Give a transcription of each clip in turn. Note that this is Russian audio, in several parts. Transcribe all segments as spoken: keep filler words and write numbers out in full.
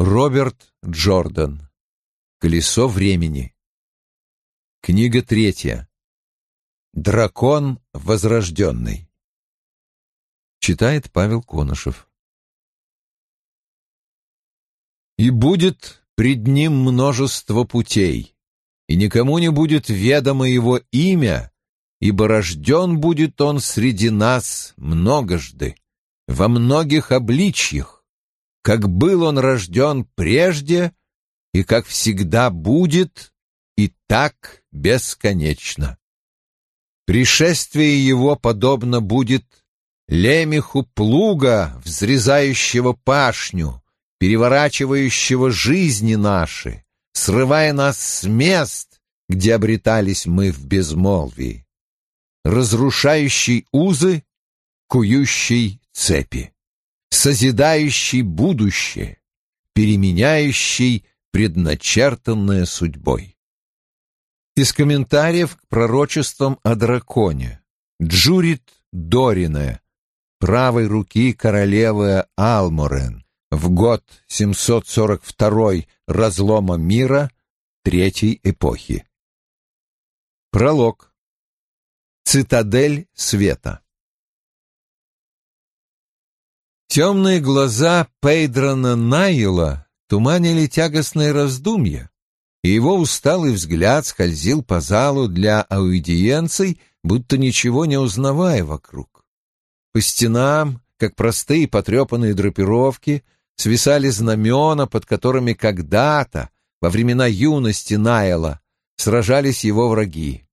Роберт Джордан. «Колесо времени». Книга третья. Дракон возрожденный. Читает Павел Конышев. «И будет пред ним множество путей, и никому не будет ведомо его имя, ибо рожден будет он среди нас многожды, во многих обличьях, как был он рожден прежде, и как всегда будет, и так бесконечно. Пришествие его подобно будет лемеху плуга, взрезающего пашню, переворачивающего жизни наши, срывая нас с мест, где обретались мы в безмолвии, разрушающий узы, кующий цепи, созидающий будущее, переменяющий предначертанное судьбой». Из комментариев к пророчествам о драконе. Джурит Дорине, правой руки королевы Алморен, в год семьсот сорок второй разлома мира Третьей эпохи. Пролог. Цитадель света. Темные глаза Пейдрона Найла туманили тягостные раздумья, и его усталый взгляд скользил по залу для аудиенций, будто ничего не узнавая вокруг. По стенам, как простые потрепанные драпировки, свисали знамена, под которыми когда-то, во времена юности Найла, сражались его враги.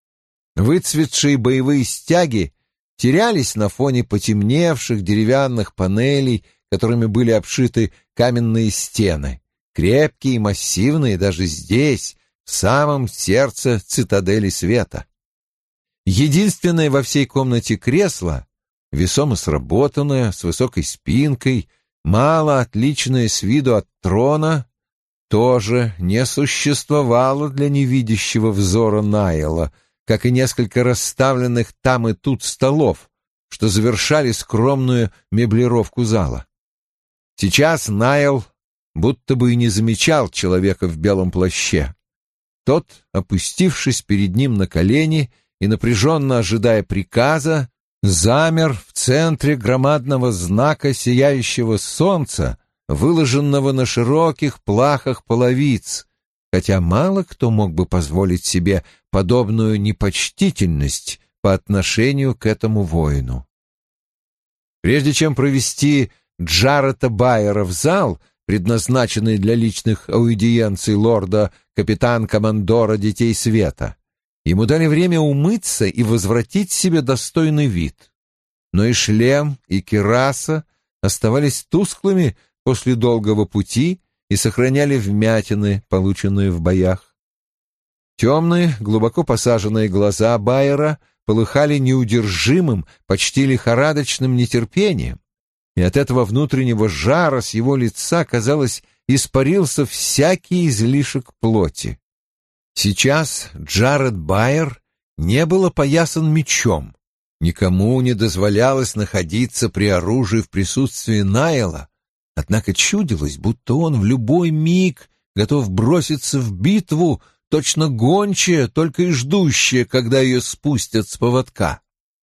Выцветшие боевые стяги терялись на фоне потемневших деревянных панелей, которыми были обшиты каменные стены, крепкие и массивные даже здесь, в самом сердце цитадели света. Единственное во всей комнате кресло, весомо сработанное, с высокой спинкой, мало отличное с виду от трона, тоже не существовало для невидящего взора Найла, как и несколько расставленных там и тут столов, что завершали скромную меблировку зала. Сейчас Найл будто бы и не замечал человека в белом плаще. Тот, опустившись перед ним на колени и напряженно ожидая приказа, замер в центре громадного знака сияющего солнца, выложенного на широких плахах половиц, хотя мало кто мог бы позволить себе подобную непочтительность по отношению к этому воину. Прежде чем провести Джарета Байера в зал, предназначенный для личных аудиенций лорда капитан-командора Детей Света, ему дали время умыться и возвратить себе достойный вид. Но и шлем, и кираса оставались тусклыми после долгого пути и сохраняли вмятины, полученные в боях. Темные, глубоко посаженные глаза Байера полыхали неудержимым, почти лихорадочным нетерпением, и от этого внутреннего жара с его лица, казалось, испарился всякий излишек плоти. Сейчас Джаред Байер не был опоясан мечом, никому не дозволялось находиться при оружии в присутствии Найла, однако чудилось, будто он в любой миг готов броситься в битву, точно гончая, только и ждущая, когда ее спустят с поводка.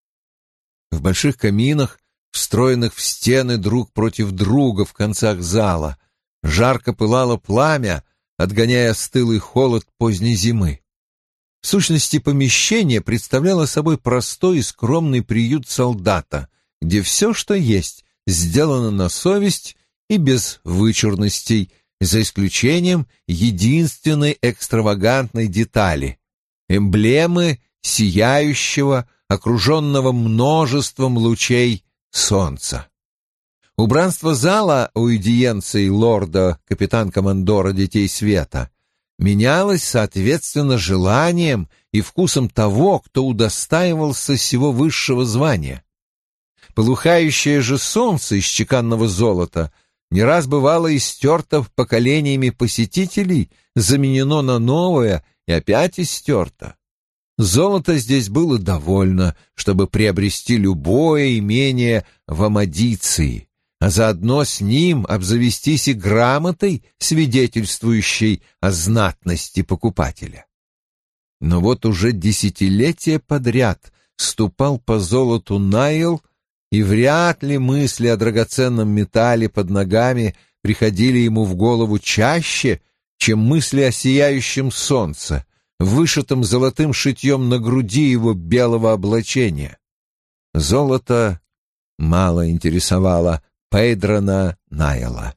В больших каминах, встроенных в стены друг против друга в концах зала, жарко пылало пламя, отгоняя стылый холод поздней зимы. В сущности, помещение представляло собой простой и скромный приют солдата, где все, что есть, сделано на совесть и без вычурностей, за исключением единственной экстравагантной детали — эмблемы сияющего, окруженного множеством лучей солнца. Убранство зала аудиенции лорда капитан-командора Детей Света менялось соответственно желанием и вкусом того, кто удостаивался сего высшего звания. Полыхающее же солнце из чеканного золота не раз бывало истерто поколениями посетителей, заменено на новое и опять истерто. Золота здесь было довольно, чтобы приобрести любое имение в Амадиции, а заодно с ним обзавестись и грамотой, свидетельствующей о знатности покупателя. Но вот уже десятилетия подряд ступал по золоту Найл, и вряд ли мысли о драгоценном металле под ногами приходили ему в голову чаще, чем мысли о сияющем солнце, вышитом золотым шитьем на груди его белого облачения. Золото мало интересовало Пейдрона Найла.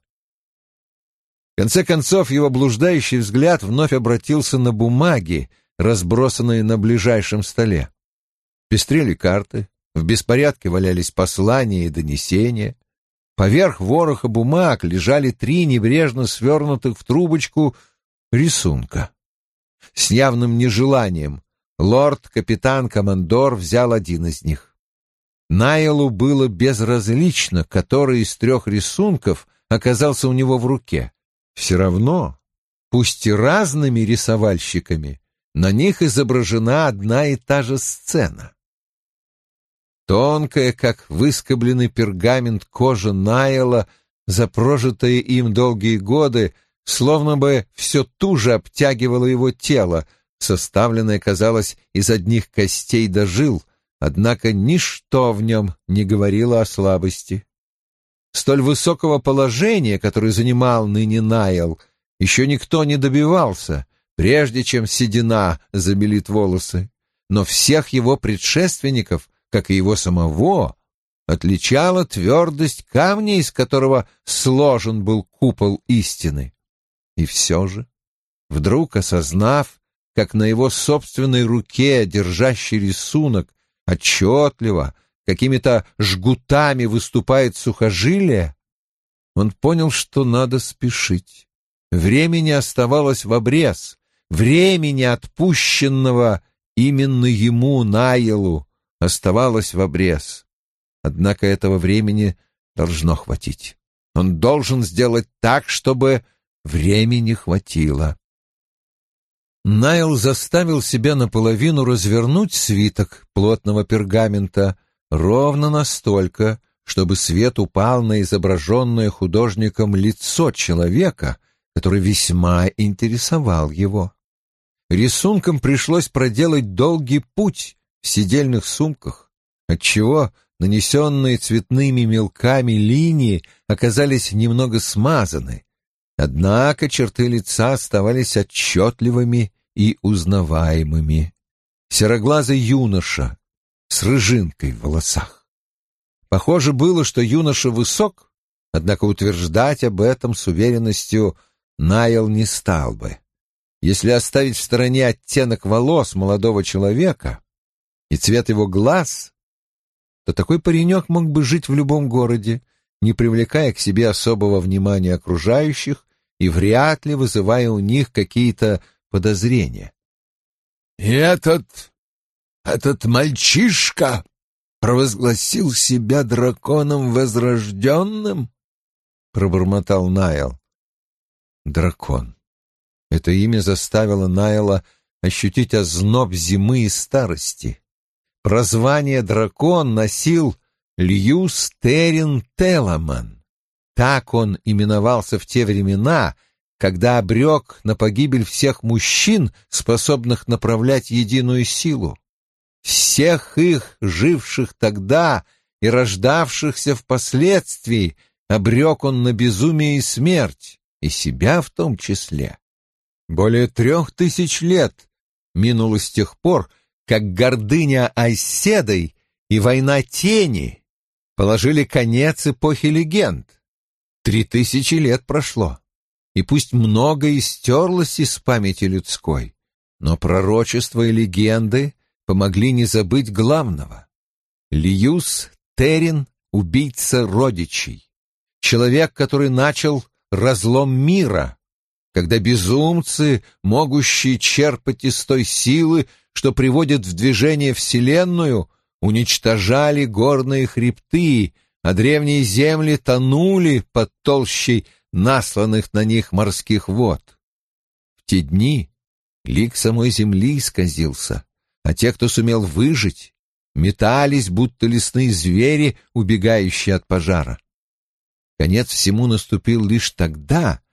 В конце концов, его блуждающий взгляд вновь обратился на бумаги, разбросанные на ближайшем столе. Пестрели карты, в беспорядке валялись послания и донесения. Поверх вороха бумаг лежали три небрежно свернутых в трубочку рисунка. С явным нежеланием лорд-капитан-командор взял один из них. Найлу было безразлично, который из трех рисунков оказался у него в руке. Все равно, пусть и разными рисовальщиками, на них изображена одна и та же сцена. Тонкая, как выскобленный пергамент, кожа Найла, за прожитые им долгие годы, словно бы все туже обтягивала его тело, составленное, казалось, из одних костей до жил, однако ничто в нем не говорило о слабости. Столь высокого положения, которое занимал ныне Найл, еще никто не добивался, прежде чем седина забелит волосы, но всех его предшественников, как и его самого, отличала твердость камня, из которого сложен был купол истины. И все же, вдруг осознав, как на его собственной руке, держащий рисунок, отчетливо, какими-то жгутами выступает сухожилие, он понял, что надо спешить. Времени оставалось в обрез, времени, отпущенного именно ему, Найлу, оставалось в обрез. Однако этого времени должно хватить. Он должен сделать так, чтобы времени хватило. Найл заставил себя наполовину развернуть свиток плотного пергамента ровно настолько, чтобы свет упал на изображенное художником лицо человека, который весьма интересовал его. Рисункам пришлось проделать долгий путь в сидельных сумках, отчего нанесенные цветными мелками линии оказались немного смазаны, однако черты лица оставались отчетливыми и узнаваемыми. Сероглазый юноша с рыжинкой в волосах. Похоже было, что юноша высок, однако утверждать об этом с уверенностью Найл не стал бы. Если оставить в стороне оттенок волос молодого человека и цвет его глаз, то такой паренек мог бы жить в любом городе, не привлекая к себе особого внимания окружающих и вряд ли вызывая у них какие-то подозрения. «И этот... этот мальчишка провозгласил себя драконом возрожденным?» — пробормотал Найл. Дракон. Это имя заставило Найла ощутить озноб зимы и старости. Прозвание «дракон» носил Льюс Террин Теламан. Так он именовался в те времена, когда обрек на погибель всех мужчин, способных направлять единую силу. Всех их, живших тогда и рождавшихся впоследствии, обрек он на безумие и смерть, и себя в том числе. Более трех тысяч лет минуло с тех пор, как гордыня Айседой и война тени положили конец эпохе легенд. Три тысячи лет прошло, и пусть многое стерлось из памяти людской, но пророчества и легенды помогли не забыть главного. Льюс Террин — убийца родичей, человек, который начал разлом мира, когда безумцы, могущие черпать из той силы, что приводит в движение Вселенную, уничтожали горные хребты, а древние земли тонули под толщей насланных на них морских вод. В те дни лик самой земли исказился, а те, кто сумел выжить, метались, будто лесные звери, убегающие от пожара. Конец всему наступил лишь тогда,